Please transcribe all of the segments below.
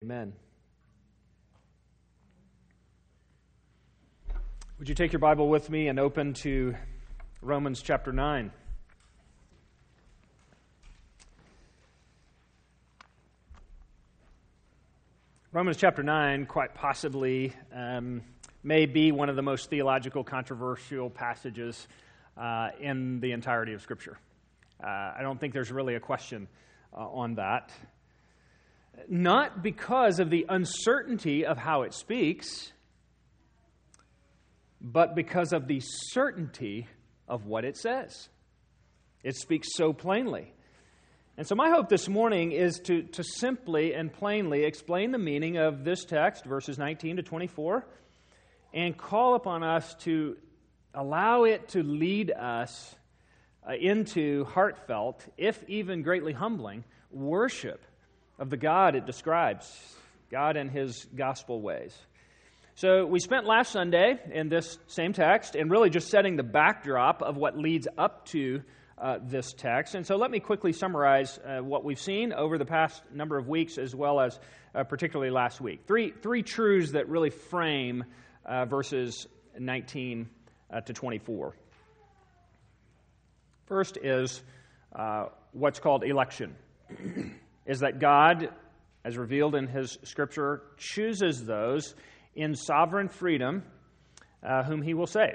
Amen. Would you take your Bible with me and open to Romans chapter 9? Romans chapter 9 quite possibly may be one of the most theological controversial passages in the entirety of Scripture. I don't think there's really a question on that. Not because of the uncertainty of how it speaks, but because of the certainty of what it says. It speaks so plainly. And so my hope this morning is to simply and plainly explain the meaning of this text, verses 19 to 24, and call upon us to allow it to lead us into heartfelt, if even greatly humbling, worship of the God it describes, God and His gospel ways. So we spent last Sunday in this same text and really just setting the backdrop of what leads up to this text. And so let me quickly summarize what we've seen over the past number of weeks as well as particularly last week. Three truths that really frame verses 19 to 24. First is what's called election. Is that God, as revealed in His Scripture, chooses those in sovereign freedom whom He will save.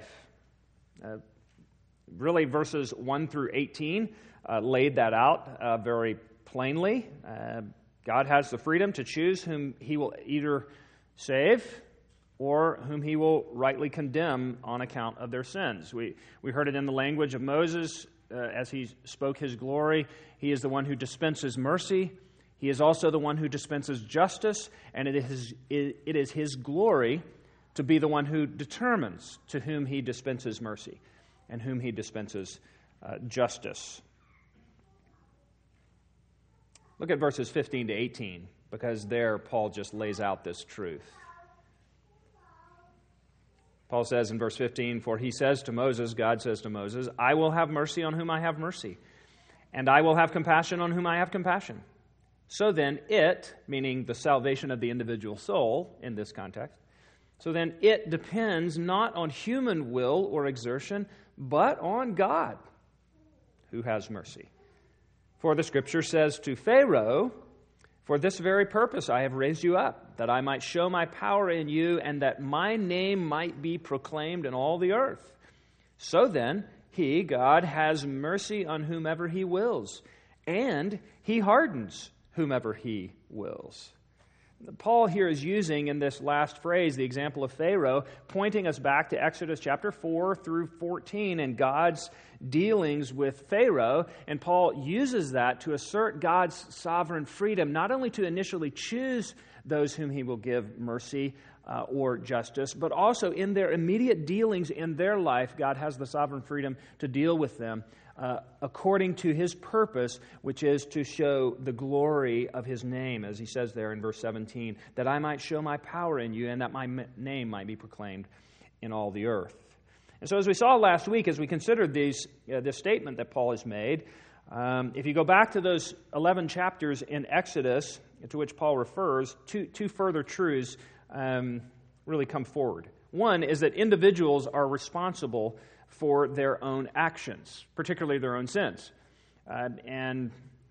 Really, verses 1 through 18 laid that out very plainly. God has the freedom to choose whom He will either save or whom He will rightly condemn on account of their sins. We heard it in the language of Moses as he spoke his glory. He is the one who dispenses mercy. He is also the one who dispenses justice, and it is His glory to be the one who determines to whom He dispenses mercy and whom He dispenses justice. Look at verses 15 to 18, because there Paul just lays out this truth. Paul says in verse 15, "For he says to Moses," God says to Moses, "I will have mercy on whom I have mercy, and I will have compassion on whom I have compassion. So then it," meaning the salvation of the individual soul in this context, "so then it depends not on human will or exertion, but on God, who has mercy. For the Scripture says to Pharaoh, 'For this very purpose I have raised you up, that I might show my power in you, and that my name might be proclaimed in all the earth.' So then, He, God, has mercy on whomever He wills, and He hardens whomever He wills." Paul here is using in this last phrase the example of Pharaoh, pointing us back to Exodus chapter 4 through 14 and God's dealings with Pharaoh. And Paul uses that to assert God's sovereign freedom, not only to initially choose those whom He will give mercy or justice, but also in their immediate dealings in their life, God has the sovereign freedom to deal with them according to His purpose, which is to show the glory of His name, as he says there in verse 17, "that I might show my power in you, and that my name might be proclaimed in all the earth." And so as we saw last week, as we considered this statement that Paul has made, if you go back to those 11 chapters in Exodus, to which Paul refers, two further truths really come forward. One is that individuals are responsible for their own actions, particularly their own sins. And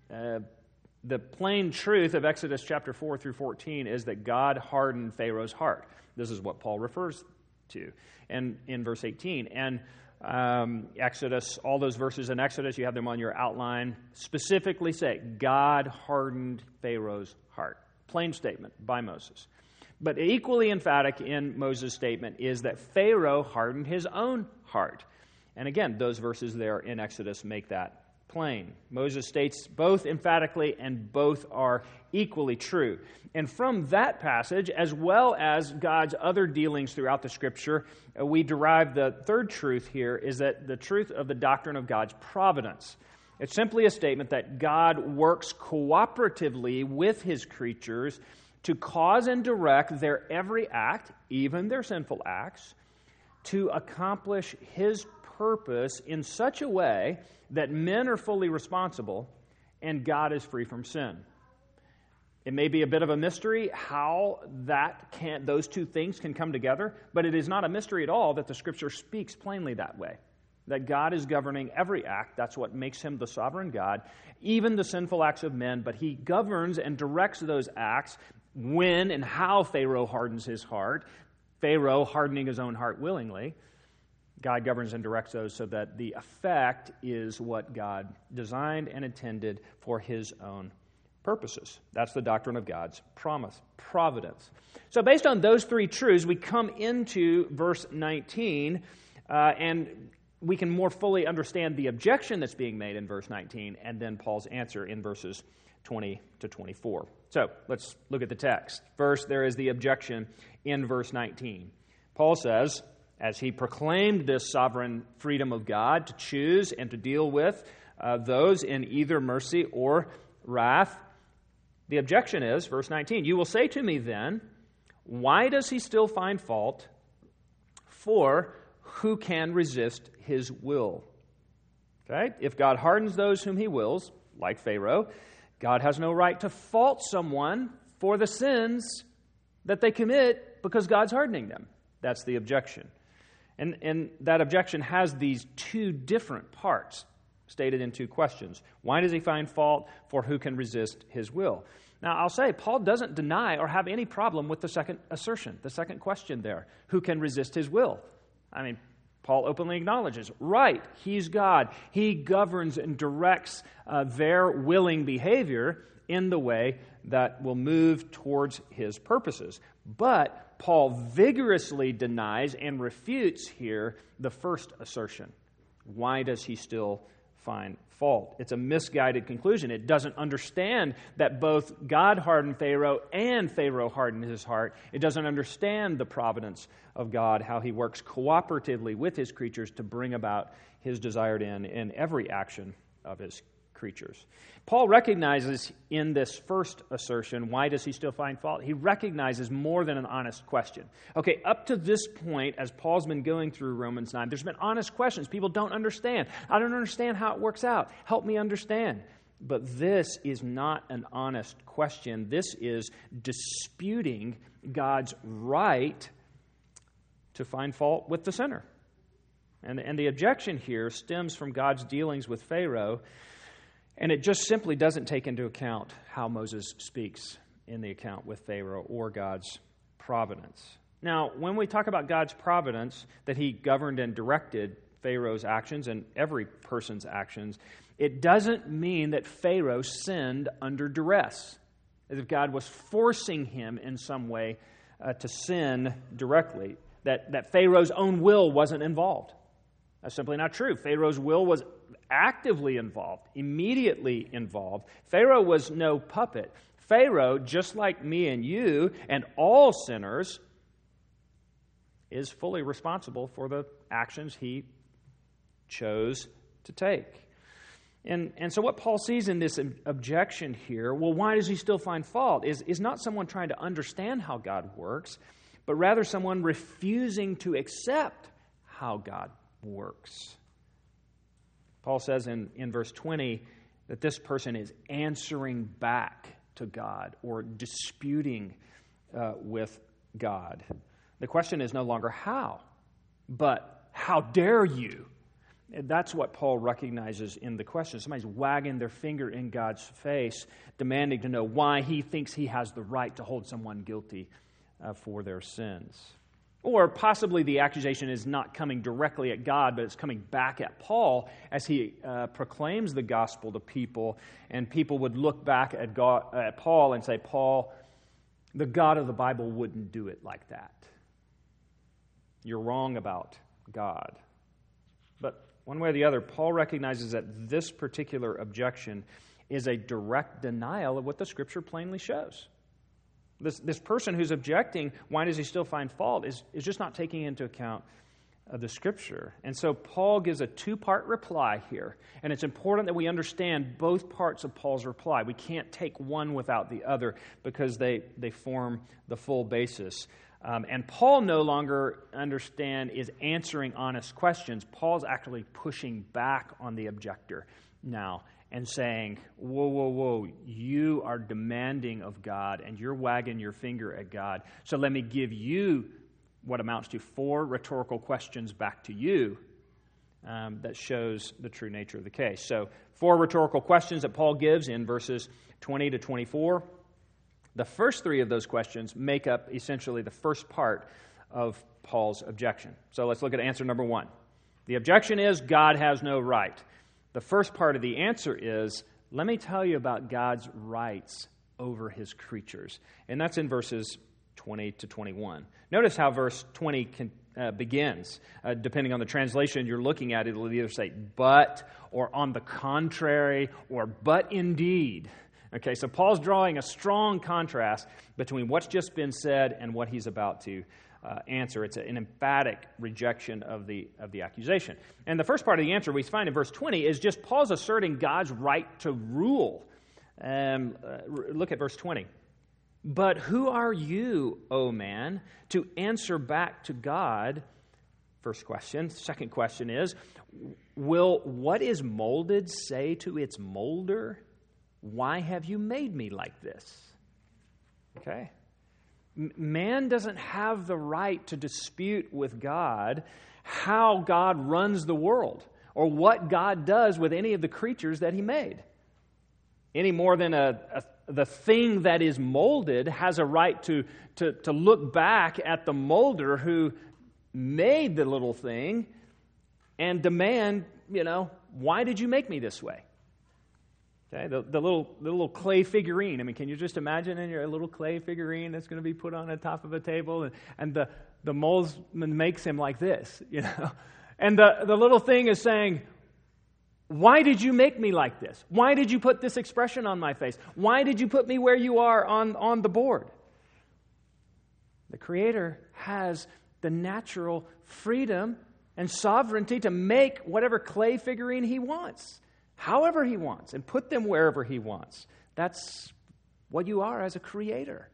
the plain truth of Exodus chapter 4 through 14 is that God hardened Pharaoh's heart. This is what Paul refers to in verse 18. And Exodus, all those verses in Exodus, you have them on your outline, specifically say, God hardened Pharaoh's heart. Plain statement by Moses. But equally emphatic in Moses' statement is that Pharaoh hardened his own heart. And again, those verses there in Exodus make that plain. Moses states both emphatically, and both are equally true. And from that passage, as well as God's other dealings throughout the Scripture, we derive the third truth here, is that the truth of the doctrine of God's providence. It's simply a statement that God works cooperatively with His creatures to cause and direct their every act, even their sinful acts, to accomplish His purpose in such a way that men are fully responsible and God is free from sin. It may be a bit of a mystery how those two things can come together, but it is not a mystery at all that the Scripture speaks plainly that way. That God is governing every act. That's what makes him the sovereign God, even the sinful acts of men, but he governs and directs those acts when and how Pharaoh hardens his heart, Pharaoh hardening his own heart willingly. God governs and directs those so that the effect is what God designed and intended for his own purposes. That's the doctrine of God's providence. So based on those three truths, we come into verse 19, and we can more fully understand the objection that's being made in verse 19, and then Paul's answer in verses 20 to 24. So let's look at the text. First, there is the objection in verse 19. Paul says, as he proclaimed this sovereign freedom of God to choose and to deal with those in either mercy or wrath, the objection is, verse 19, you will say to me then, why does he still find fault? For who can resist his will? Okay? If God hardens those whom he wills, like Pharaoh, God has no right to fault someone for the sins that they commit because God's hardening them. That's the objection. And that objection has these two different parts stated in two questions. Why does he find fault? For who can resist his will? Now, I'll say, Paul doesn't deny or have any problem with the second assertion, the second question there. Who can resist his will? I mean, Paul openly acknowledges, right, he's God. He governs and directs their willing behavior in the way that will move towards his purposes. But Paul vigorously denies and refutes here the first assertion. Why does he still find fault? It's a misguided conclusion. It doesn't understand that both God hardened Pharaoh and Pharaoh hardened his heart. It doesn't understand the providence of God, how he works cooperatively with his creatures to bring about his desired end in every action of his creatures. Paul recognizes in this first assertion, why does he still find fault? He recognizes more than an honest question. Okay, up to this point, as Paul's been going through Romans 9, there's been honest questions. People don't understand. I don't understand how it works out. Help me understand. But this is not an honest question. This is disputing God's right to find fault with the sinner. And the objection here stems from God's dealings with Pharaoh, and it just simply doesn't take into account how Moses speaks in the account with Pharaoh or God's providence. Now, when we talk about God's providence, that he governed and directed Pharaoh's actions and every person's actions, it doesn't mean that Pharaoh sinned under duress, as if God was forcing him in some way to sin directly, that Pharaoh's own will wasn't involved. That's simply not true. Pharaoh's will was actively involved, immediately involved. Pharaoh was no puppet. Pharaoh, just like me and you and all sinners, is fully responsible for the actions he chose to take. And so what Paul sees in this objection here, well, why does he still find fault, is not someone trying to understand how God works, but rather someone refusing to accept how God works. Paul says in verse 20 that this person is answering back to God or disputing with God. The question is no longer how, but how dare you? And that's what Paul recognizes in the question. Somebody's wagging their finger in God's face, demanding to know why he thinks he has the right to hold someone guilty for their sins. Or possibly the accusation is not coming directly at God, but it's coming back at Paul as he proclaims the gospel to people, and people would look back at Paul and say, Paul, the God of the Bible wouldn't do it like that. You're wrong about God. But one way or the other, Paul recognizes that this particular objection is a direct denial of what the Scripture plainly shows. This person who's objecting, why does he still find fault, is just not taking into account the Scripture. And so Paul gives a two-part reply here. And it's important that we understand both parts of Paul's reply. We can't take one without the other because they form the full basis. And Paul no longer is answering honest questions. Paul's actually pushing back on the objector now and saying, whoa, whoa, whoa, you are demanding of God and you're wagging your finger at God. So let me give you what amounts to 4 rhetorical questions back to you that shows the true nature of the case. So 4 rhetorical questions that Paul gives in verses 20 to 24. The first 3 of those questions make up essentially the first part of Paul's objection. So let's look at answer number 1. The objection is God has no right. The first part of the answer is, let me tell you about God's rights over his creatures. And that's in verses 20 to 21. Notice how verse 20 begins. Depending on the translation you're looking at, it'll either say but, or on the contrary, or but indeed. Okay, so Paul's drawing a strong contrast between what's just been said and what he's about to answer. It's an emphatic rejection of the accusation. And the first part of the answer we find in verse 20 is just Paul's asserting God's right to rule. Look at verse 20. But who are you, O man, to answer back to God? First question. Second question is, will what is molded say to its molder, why have you made me like this? Okay. Man doesn't have the right to dispute with God how God runs the world or what God does with any of the creatures that he made. Any more than the thing that is molded has a right to look back at the molder who made the little thing and demand, why did you make me this way? Okay, the little clay figurine. I mean, can you just imagine a little clay figurine that's going to be put on the top of a table, and the moldsman makes him like this, and the little thing is saying, why did you make me like this? Why did you put this expression on my face? Why did you put me where you are on the board? The Creator has the natural freedom and sovereignty to make whatever clay figurine he wants, however he wants, and put them wherever he wants. That's what you are as a creator.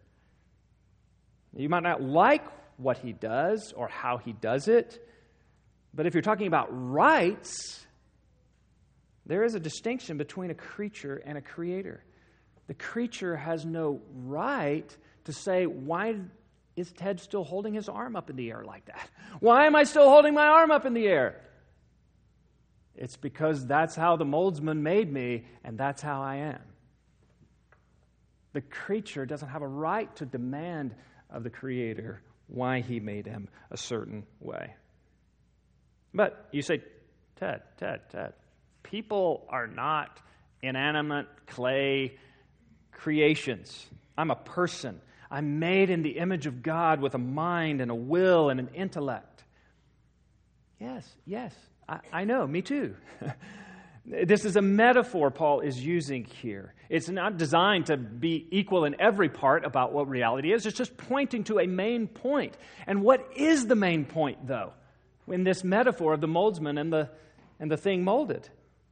You might not like what he does or how he does it, but if you're talking about rights, there is a distinction between a creature and a creator. The creature has no right to say, why is Ted still holding his arm up in the air like that? Why am I still holding my arm up in the air? It's because that's how the moldsman made me, and that's how I am. The creature doesn't have a right to demand of the Creator why he made him a certain way. But you say, Ted, people are not inanimate clay creations. I'm a person. I'm made in the image of God with a mind and a will and an intellect. Yes. I know, me too. This is a metaphor Paul is using here. It's not designed to be equal in every part about what reality is. It's just pointing to a main point. And what is the main point, though, in this metaphor of the moldsman and the thing molded?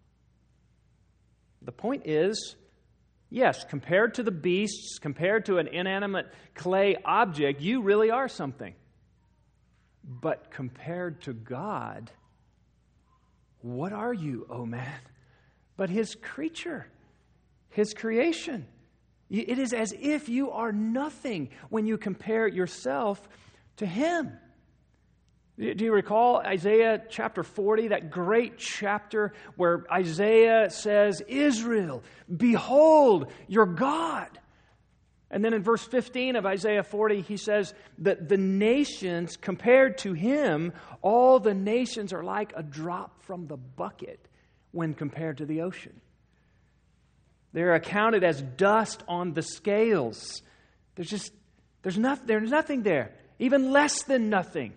The point is, yes, compared to the beasts, compared to an inanimate clay object, you really are something. But compared to God, what are you, oh man? But his creature, his creation. It is as if you are nothing when you compare yourself to him. Do you recall Isaiah chapter 40, that great chapter where Isaiah says, Israel, behold your God. And then in verse 15 of Isaiah 40, he says that the nations, compared to him, all the nations are like a drop from the bucket when compared to the ocean. They're accounted as dust on the scales. There's nothing there, even less than nothing.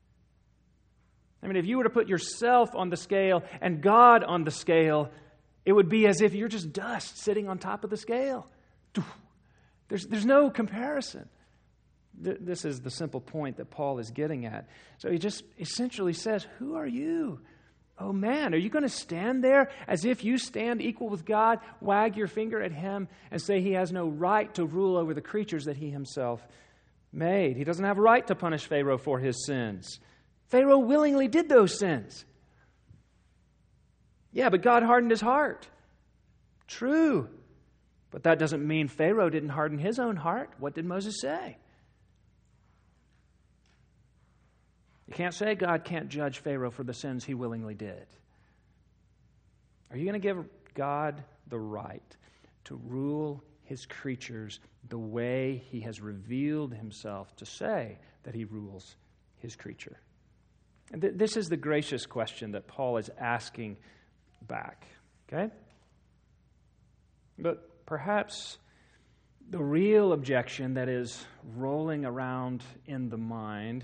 I mean, if you were to put yourself on the scale and God on the scale, it would be as if you're just dust sitting on top of the scale. There's no comparison. This is the simple point that Paul is getting at. So he just essentially says, who are you? Oh man, are you going to stand there as if you stand equal with God, wag your finger at him, and say he has no right to rule over the creatures that he himself made? He doesn't have a right to punish Pharaoh for his sins. Pharaoh willingly did those sins. Yeah, but God hardened his heart. True. But that doesn't mean Pharaoh didn't harden his own heart. What did Moses say? You can't say God can't judge Pharaoh for the sins he willingly did. Are you going to give God the right to rule his creatures the way he has revealed himself to say that he rules his creature? And this is the gracious question that Paul is asking back. Okay? But perhaps the real objection that is rolling around in the mind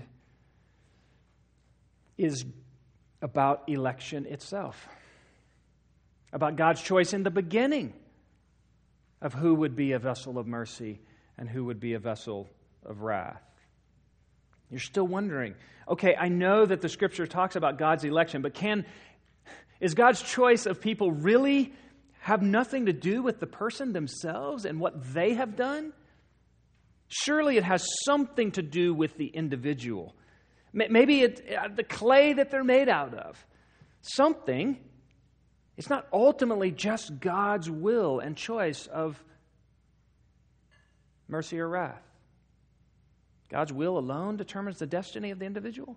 is about election itself, about God's choice in the beginning of who would be a vessel of mercy and who would be a vessel of wrath. You're still wondering, okay, I know that the Scripture talks about God's election, but is God's choice of people really have nothing to do with the person themselves and what they have done? Surely it has something to do with the individual. Maybe the clay that they're made out of. Something. It's not ultimately just God's will and choice of mercy or wrath. God's will alone determines the destiny of the individual.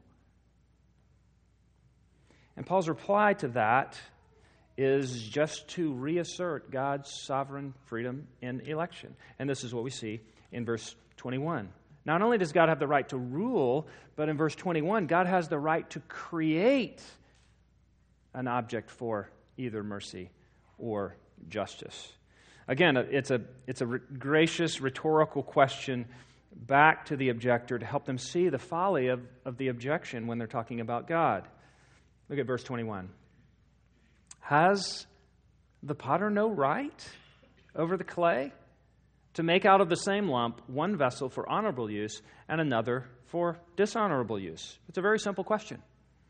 And Paul's reply to that is just to reassert God's sovereign freedom in election. And this is what we see in verse 21. Not only does God have the right to rule, but in verse 21, God has the right to create an object for either mercy or justice. Again, it's a gracious rhetorical question back to the objector to help them see the folly of the objection when they're talking about God. Look at verse 21. Has the potter no right over the clay to make out of the same lump one vessel for honorable use and another for dishonorable use? It's a very simple question.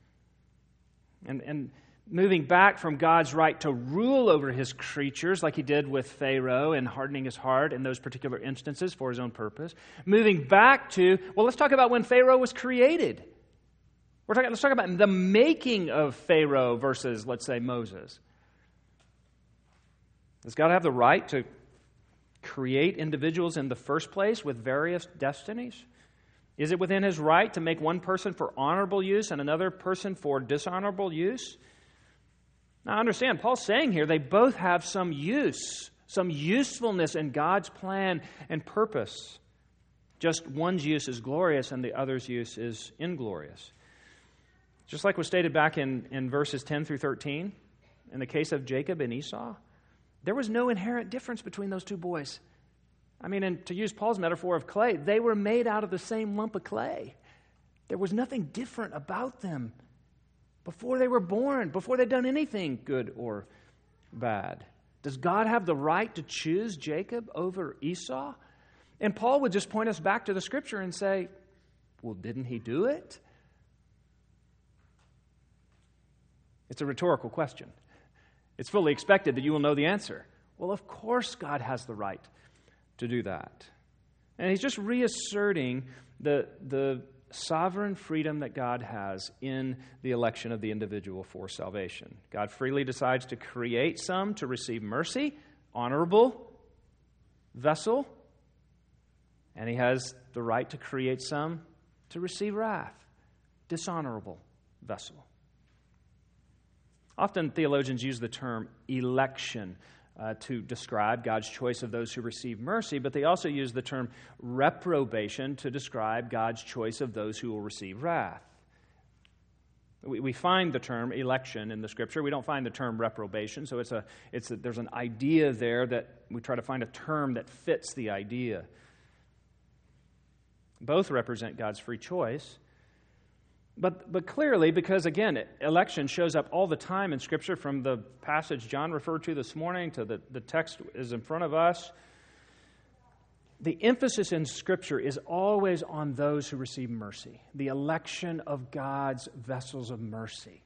And moving back from God's right to rule over his creatures, like he did with Pharaoh and hardening his heart in those particular instances for his own purpose, moving back to, well, let's talk about when Pharaoh was created. Let's talk about the making of Pharaoh versus, let's say, Moses. Does God have the right to create individuals in the first place with various destinies? Is it within his right to make one person for honorable use and another person for dishonorable use? Now, understand, Paul's saying here they both have some use, some usefulness in God's plan and purpose. Just one's use is glorious and the other's use is inglorious. Just like was stated back in verses 10 through 13, in the case of Jacob and Esau, there was no inherent difference between those two boys. I mean, and to use Paul's metaphor of clay, they were made out of the same lump of clay. There was nothing different about them before they were born, before they'd done anything good or bad. Does God have the right to choose Jacob over Esau? And Paul would just point us back to the Scripture and say, well, didn't he do it? It's a rhetorical question. It's fully expected that you will know the answer. Well, of course God has the right to do that. And he's just reasserting the sovereign freedom that God has in the election of the individual for salvation. God freely decides to create some to receive mercy, honorable vessel, and he has the right to create some to receive wrath, dishonorable vessel. Often theologians use the term election to describe God's choice of those who receive mercy, but they also use the term reprobation to describe God's choice of those who will receive wrath. We find the term election in the Scripture. We don't find the term reprobation, so there's an idea there that we try to find a term that fits the idea. Both represent God's free choice. But clearly, because again, election shows up all the time in Scripture, from the passage John referred to this morning to the text is in front of us, the emphasis in Scripture is always on those who receive mercy, the election of God's vessels of mercy.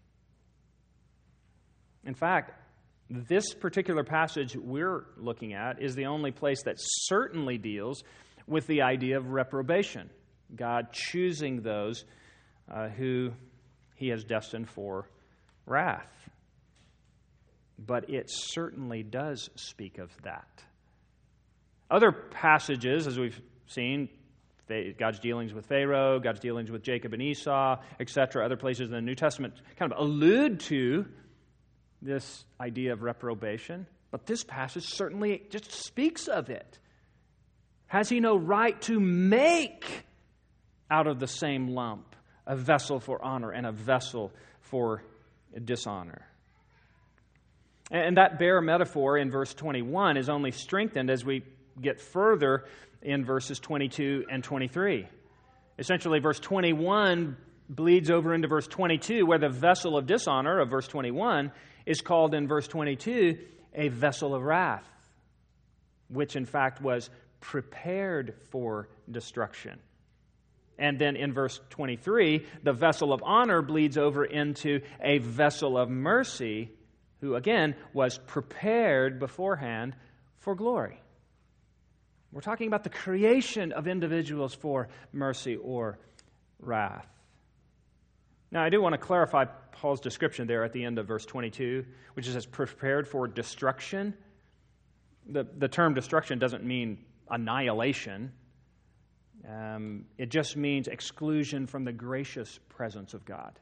In fact, this particular passage we're looking at is the only place that certainly deals with the idea of reprobation, God choosing those who he has destined for wrath. but it certainly does speak of that. Other passages, as we've seen, God's dealings with Pharaoh, God's dealings with Jacob and Esau, etc., other places in the New Testament kind of allude to this idea of reprobation, but this passage certainly just speaks of it. Has he no right to make out of the same lump a vessel for honor and a vessel for dishonor? And that bare metaphor in verse 21 is only strengthened as we get further in verses 22 and 23. Essentially, verse 21 bleeds over into verse 22, where the vessel of dishonor of verse 21 is called in verse 22 a vessel of wrath, which in fact was prepared for destruction. And then in verse 23, the vessel of honor bleeds over into a vessel of mercy, who again was prepared beforehand for glory. We're talking about the creation of individuals for mercy or wrath. Now, I do want to clarify Paul's description there at the end of verse 22, which is prepared for destruction. The term destruction doesn't mean annihilation. It just means exclusion from the gracious presence of God.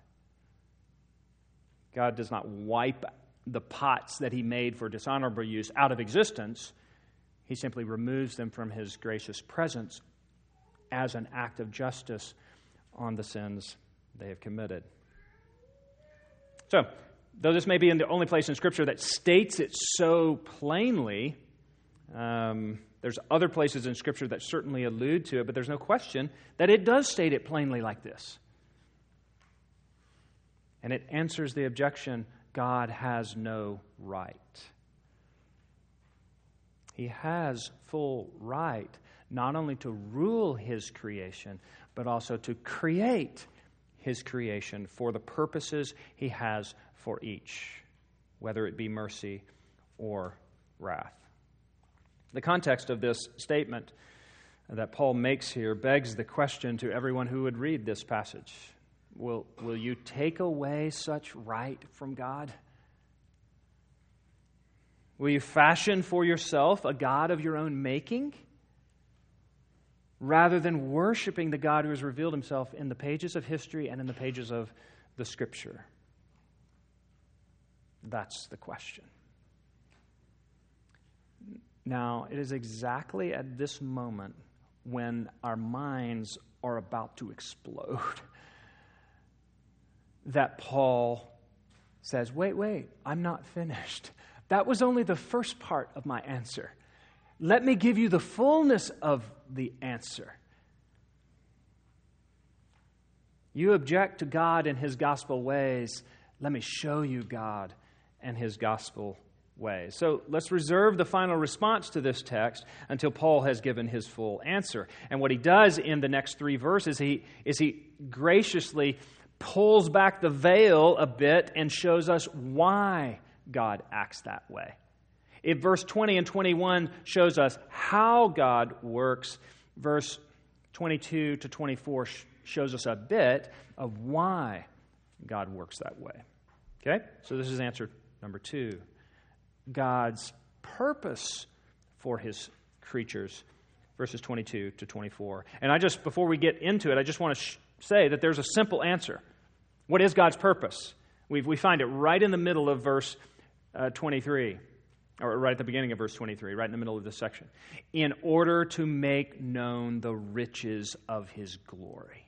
God does not wipe the pots that he made for dishonorable use out of existence. He simply removes them from his gracious presence as an act of justice on the sins they have committed. So, though this may be in the only place in Scripture that states it so plainly, there's other places in Scripture that certainly allude to it, but there's no question that it does state it plainly like this. And it answers the objection, God has no right. He has full right not only to rule his creation, but also to create his creation for the purposes he has for each, whether it be mercy or wrath. The context of this statement that Paul makes here begs the question to everyone who would read this passage. Will you take away such right from God? Will you fashion for yourself a God of your own making, rather than worshiping the God who has revealed himself in the pages of history and in the pages of the Scripture? That's the question. Now, it is exactly at this moment when our minds are about to explode that Paul says, wait, I'm not finished. That was only the first part of my answer. Let me give you the fullness of the answer. You object to God and his gospel ways. Let me show you God and his gospel ways. So let's reserve the final response to this text until Paul has given his full answer. And what he does in the next 3 verses, he graciously pulls back the veil a bit and shows us why God acts that way. If verse 20 and 21 shows us how God works, verse 22 to 24 shows us a bit of why God works that way. Okay? So this is answer number 2. God's purpose for his creatures, verses 22 to 24. And before we get into it, I just want to say that there's a simple answer. What is God's purpose? We find it right in the middle of verse 23, or right at the beginning of verse 23, right in the middle of this section. In order to make known the riches of his glory.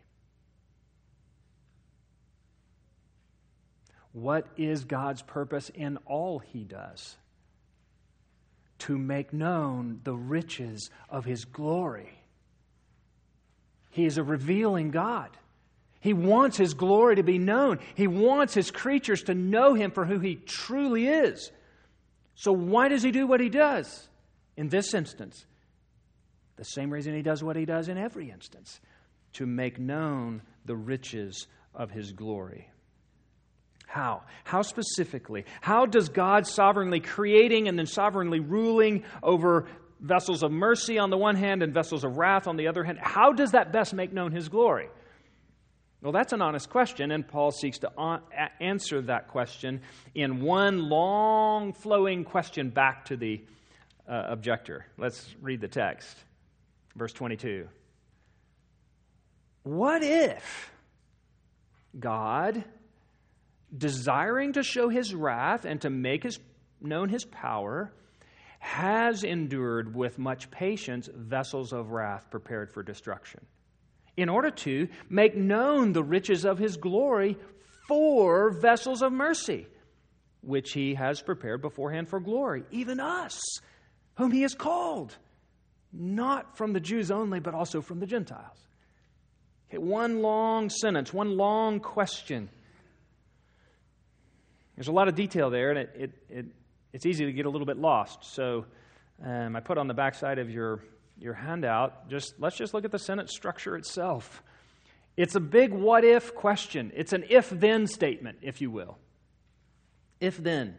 What is God's purpose in all he does? To make known the riches of his glory. He is a revealing God. He wants his glory to be known. He wants his creatures to know him for who he truly is. So why does he do what he does? In this instance, the same reason he does what he does in every instance. To make known the riches of his glory. How? How specifically? How does God sovereignly creating and then sovereignly ruling over vessels of mercy on the one hand and vessels of wrath on the other hand, how does that best make known his glory? Well, that's an honest question, and Paul seeks to answer that question in one long flowing question back to the objector. Let's read the text. Verse 22. What if God, desiring to show his wrath and to make known his power, has endured with much patience vessels of wrath prepared for destruction, in order to make known the riches of his glory for vessels of mercy, which he has prepared beforehand for glory, even us, whom he has called, not from the Jews only, but also from the Gentiles. Okay, one long sentence, one long question. There's a lot of detail there, and it's easy to get a little bit lost. So I put on the backside of your handout, let's just look at the sentence structure itself. It's a big what-if question. It's an if-then statement, if you will. If-then.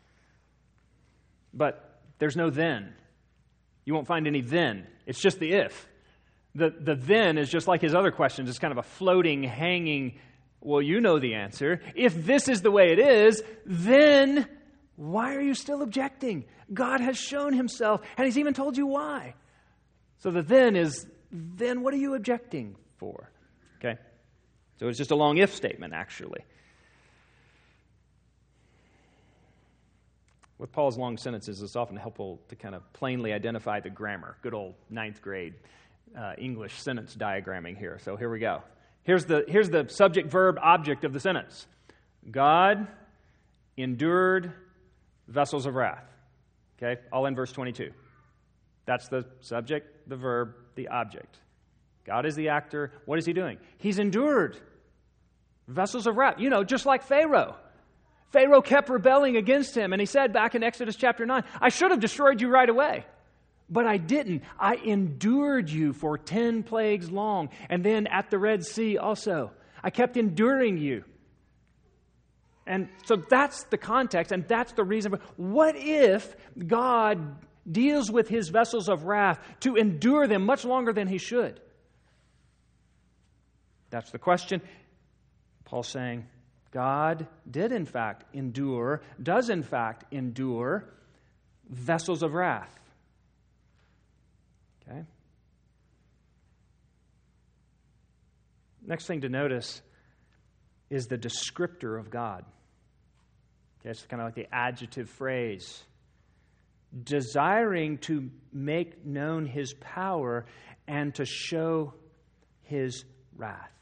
But there's no then. You won't find any then. It's just the if. The then is just like his other questions. It's kind of a floating, hanging, well, you know the answer. If this is the way it is, then why are you still objecting? God has shown himself, and he's even told you why. So the then is, then what are you objecting for? Okay? So it's just a long if statement, actually. With Paul's long sentences, it's often helpful to kind of plainly identify the grammar. Good old 9th grade English sentence diagramming here. So here we go. Here's the subject, verb, object of the sentence. God endured vessels of wrath. Okay? All in verse 22. That's the subject, the verb, the object. God is the actor. What is he doing? He's endured vessels of wrath. Just like Pharaoh. Pharaoh kept rebelling against him, and he said back in Exodus chapter 9, I should have destroyed you right away, but I didn't. I endured you for 10 plagues long, and then at the Red Sea also. I kept enduring you. And so that's the context, and that's the reason. What if God deals with his vessels of wrath to endure them much longer than he should? That's the question. Paul's saying, God did in fact endure, does in fact endure vessels of wrath. Okay? Next thing to notice is the descriptor of God. Okay, it's kind of like the adjective phrase. Desiring to make known his power and to show his wrath.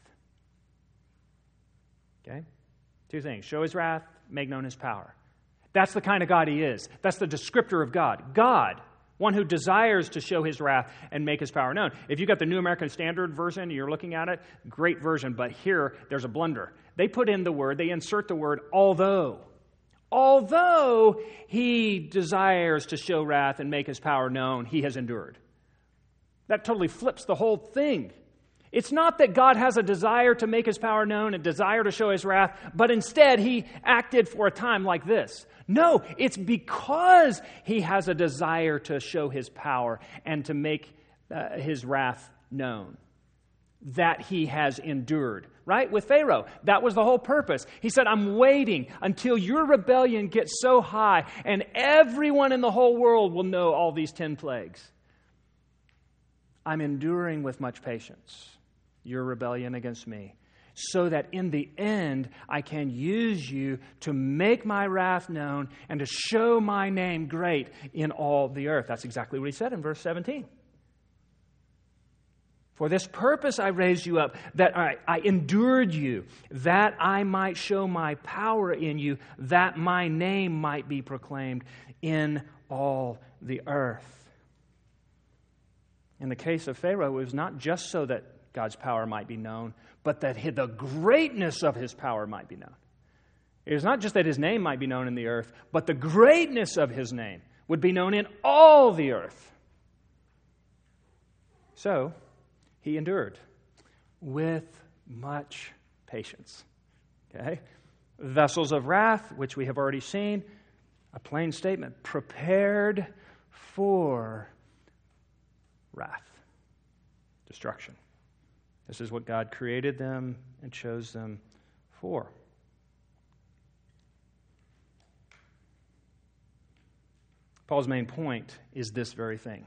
Okay? Two things. Show his wrath, make known his power. That's the kind of God he is. That's the descriptor of God. God, one who desires to show his wrath and make his power known. If you've got the New American Standard version, you're looking at it, great version, but here there's a blunder. They insert the word although. Although he desires to show wrath and make his power known, he has endured. That totally flips the whole thing. It's not that God has a desire to make his power known, a desire to show his wrath, but instead he acted for a time like this. No, it's because he has a desire to show his power and to make his wrath known that he has endured. Right? With Pharaoh, that was the whole purpose. He said, I'm waiting until your rebellion gets so high and everyone in the whole world will know all these 10 plagues. I'm enduring with much patience your rebellion against me, so that in the end I can use you to make my wrath known and to show my name great in all the earth. That's exactly what he said in verse 17. For this purpose I raised you up, that I endured you, that I might show my power in you, that my name might be proclaimed in all the earth. In the case of Pharaoh, it was not just so that God's power might be known, but that the greatness of his power might be known. It is not just that his name might be known in the earth, but the greatness of his name would be known in all the earth. So, he endured with much patience. Okay? Vessels of wrath, which we have already seen, a plain statement, prepared for wrath, destruction. This is what God created them and chose them for. Paul's main point is this very thing.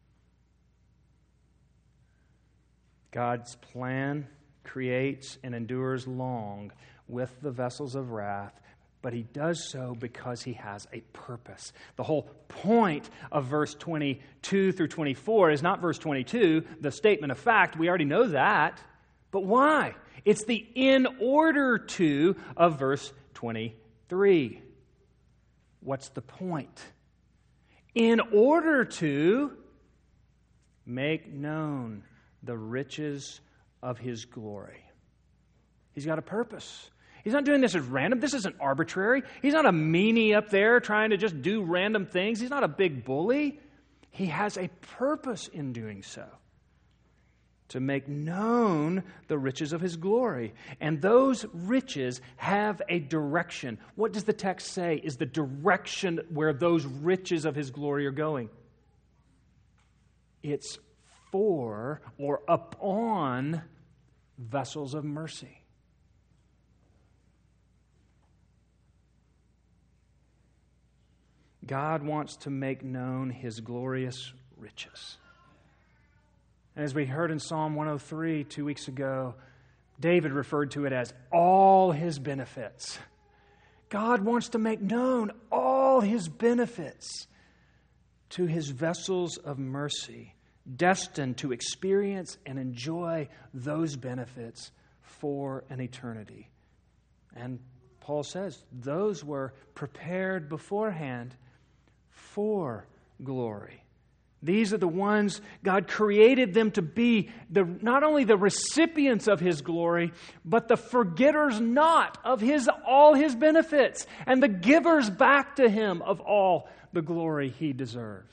God's plan creates and endures long with the vessels of wrath, but he does so because he has a purpose. The whole point of verse 22 through 24 is not verse 22, the statement of fact. We already know that. But why? It's the in order to of verse 23. What's the point? In order to make known the riches of his glory. He's got a purpose. He's not doing this as random. This isn't arbitrary. He's not a meanie up there trying to just do random things. He's not a big bully. He has a purpose in doing so. To make known the riches of his glory. And those riches have a direction. What does the text say is the direction where those riches of his glory are going? It's for or upon vessels of mercy. God wants to make known his glorious riches. And as we heard in Psalm 103 2 weeks ago, David referred to it as all his benefits. God wants to make known all his benefits to his vessels of mercy, destined to experience and enjoy those benefits for an eternity. And Paul says those were prepared beforehand for glory. These are the ones God created them to be, not only the recipients of his glory, but the forgetters not of all his benefits, and the givers back to him of all the glory he deserves.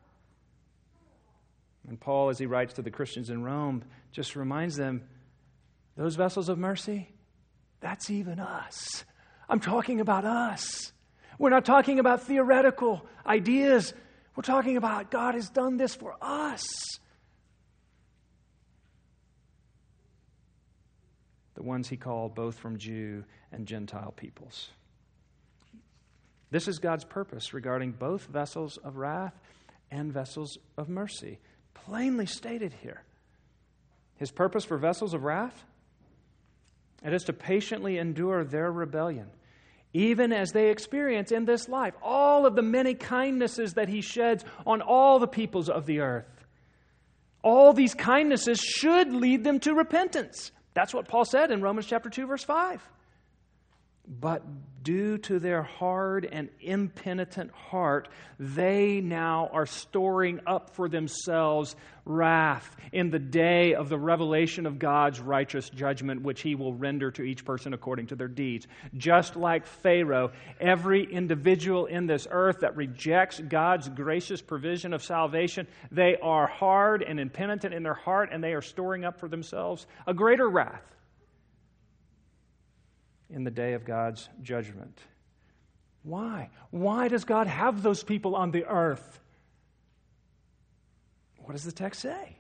And Paul, as he writes to the Christians in Rome, just reminds them, those vessels of mercy, that's even us. I'm talking about us. We're not talking about theoretical ideas. We're talking about God has done this for us. The ones he called both from Jew and Gentile peoples. This is God's purpose regarding both vessels of wrath and vessels of mercy. Plainly stated here. His purpose for vessels of wrath, it is to patiently endure their rebellion, even as they experience in this life all of the many kindnesses that he sheds on all the peoples of the earth. All these kindnesses should lead them to repentance. That's what Paul said in Romans chapter 2, verse 5. But due to their hard and impenitent heart, they now are storing up for themselves wrath in the day of the revelation of God's righteous judgment, which he will render to each person according to their deeds. Just like Pharaoh, every individual in this earth that rejects God's gracious provision of salvation, they are hard and impenitent in their heart, and they are storing up for themselves a greater wrath in the day of God's judgment. Why? Why does God have those people on the earth? What does the text say?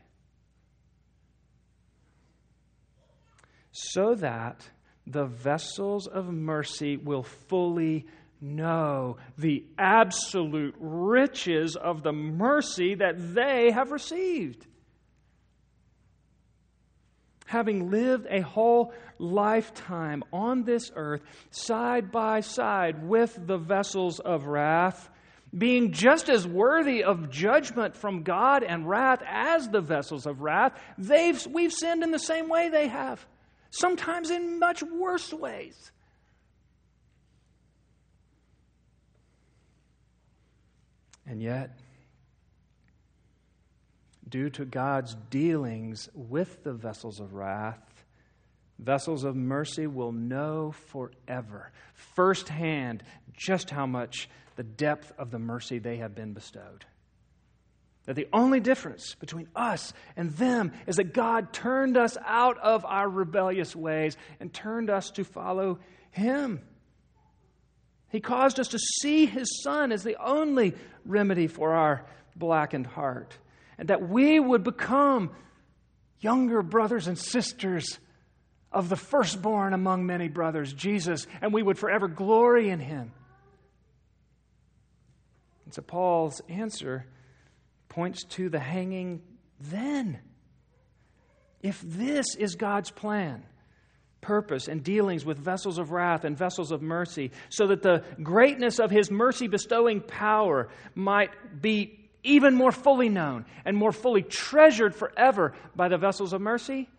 So that the vessels of mercy will fully know the absolute riches of the mercy that they have received. Having lived a whole lifetime on this earth, side by side with the vessels of wrath, being just as worthy of judgment from God and wrath as the vessels of wrath, we've sinned in the same way they have, sometimes in much worse ways. And yet, due to God's dealings with the vessels of wrath, vessels of mercy will know forever, firsthand, just how much the depth of the mercy they have been bestowed. That the only difference between us and them is that God turned us out of our rebellious ways and turned us to follow him. He caused us to see his Son as the only remedy for our blackened heart, and that we would become younger brothers and sisters of the firstborn among many brothers, Jesus, and we would forever glory in him. And so Paul's answer points to the hanging then. If this is God's plan, purpose, and dealings with vessels of wrath and vessels of mercy, so that the greatness of his mercy-bestowing power might be even more fully known and more fully treasured forever by the vessels of mercy,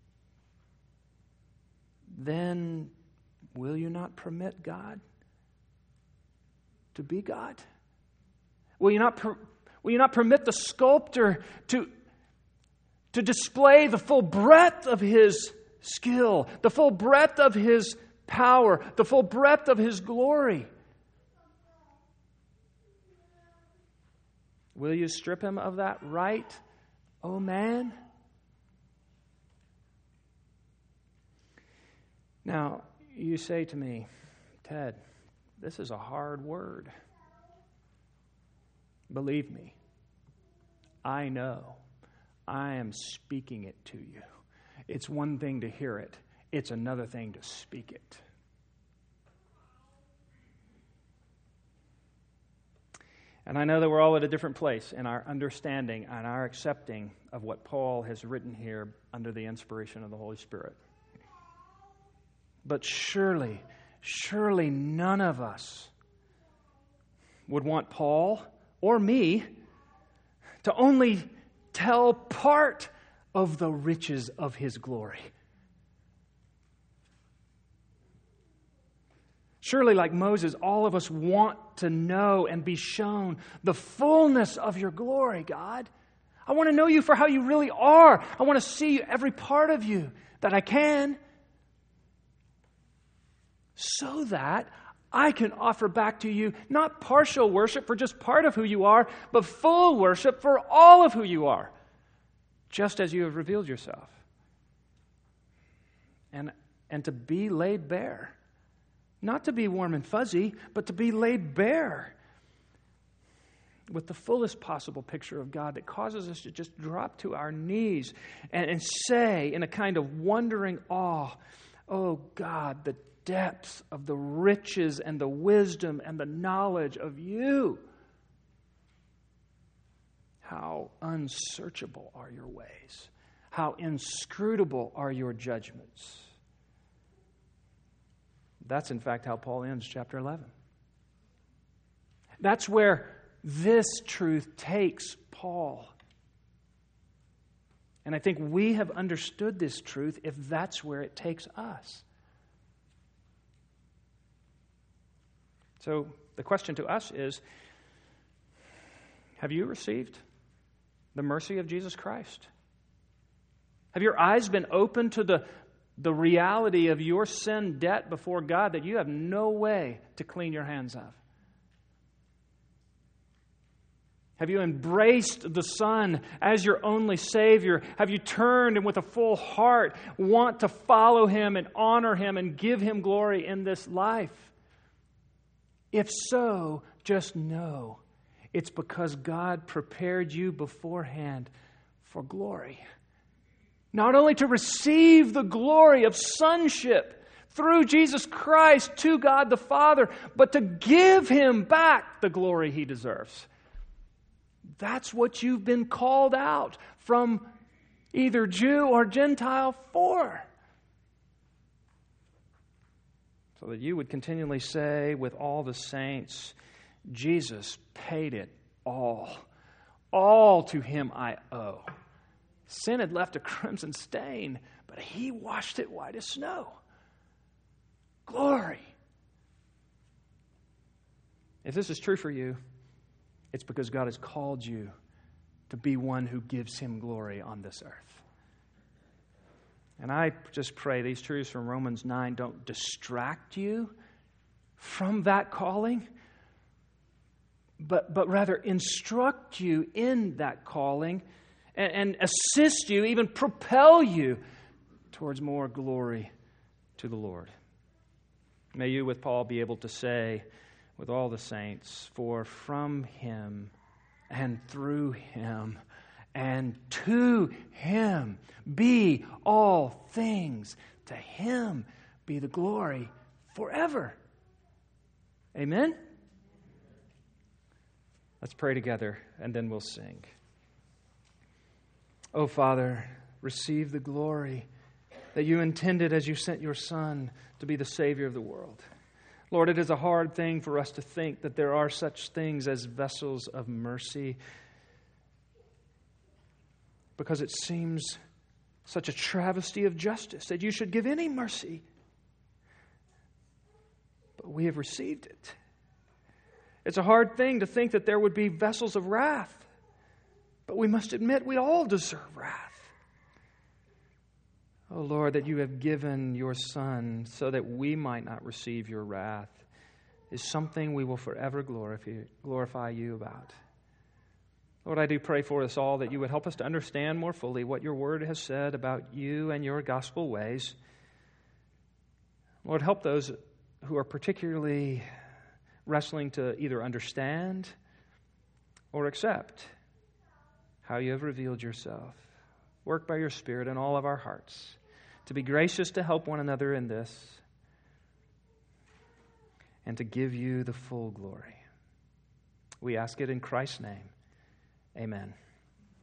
then will you not permit God to be God? Will you not permit the sculptor to display the full breadth of his skill, the full breadth of his power, the full breadth of his glory? Will you strip him of that right, O man? Now, you say to me, Ted, this is a hard word. Believe me, I know. I am speaking it to you. It's one thing to hear it. It's another thing to speak it. And I know that we're all at a different place in our understanding and our accepting of what Paul has written here under the inspiration of the Holy Spirit. But surely none of us would want Paul or me to only tell part of the riches of his glory. Surely, like Moses, all of us want to know and be shown the fullness of your glory, God. I want to know you for how you really are. I want to see every part of you that I can, so that I can offer back to you not partial worship for just part of who you are, but full worship for all of who you are, just as you have revealed yourself. And to be laid bare. Not to be warm and fuzzy, but to be laid bare with the fullest possible picture of God that causes us to just drop to our knees and say in a kind of wondering awe, oh God, the depth of the riches and the wisdom and the knowledge of you. How unsearchable are your ways. How inscrutable are your judgments. That's, in fact, how Paul ends chapter 11. That's where this truth takes Paul. And I think we have understood this truth if that's where it takes us. So the question to us is, have you received the mercy of Jesus Christ? Have your eyes been opened to the reality of your sin debt before God that you have no way to clean your hands of? Have you embraced the Son as your only Savior? Have you turned and with a full heart want to follow Him and honor Him and give Him glory in this life? If so, just know it's because God prepared you beforehand for glory. Not only to receive the glory of sonship through Jesus Christ to God the Father, but to give Him back the glory He deserves. That's what you've been called out from either Jew or Gentile for. So that you would continually say with all the saints, Jesus paid it all. All to Him I owe. Sin had left a crimson stain, but He washed it white as snow. Glory. If this is true for you, it's because God has called you to be one who gives Him glory on this earth. And I just pray these truths from Romans 9 don't distract you from that calling, but rather instruct you in that calling and assist you, even propel you towards more glory to the Lord. May you, with Paul, be able to say with all the saints, for from Him and through Him And to Him be all things. To Him be the glory forever. Amen? Let's pray together, and then we'll sing. Oh, Father, receive the glory that you intended as you sent your Son to be the Savior of the world. Lord, it is a hard thing for us to think that there are such things as vessels of mercy, because it seems such a travesty of justice that you should give any mercy. But we have received it. It's a hard thing to think that there would be vessels of wrath, but we must admit we all deserve wrath. Oh Lord, that you have given your Son so that we might not receive your wrath is something we will forever glorify you about. Lord, I do pray for us all that you would help us to understand more fully what your word has said about you and your gospel ways. Lord, help those who are particularly wrestling to either understand or accept how you have revealed yourself. Work by your Spirit in all of our hearts to be gracious to help one another in this and to give you the full glory. We ask it in Christ's name. Amen.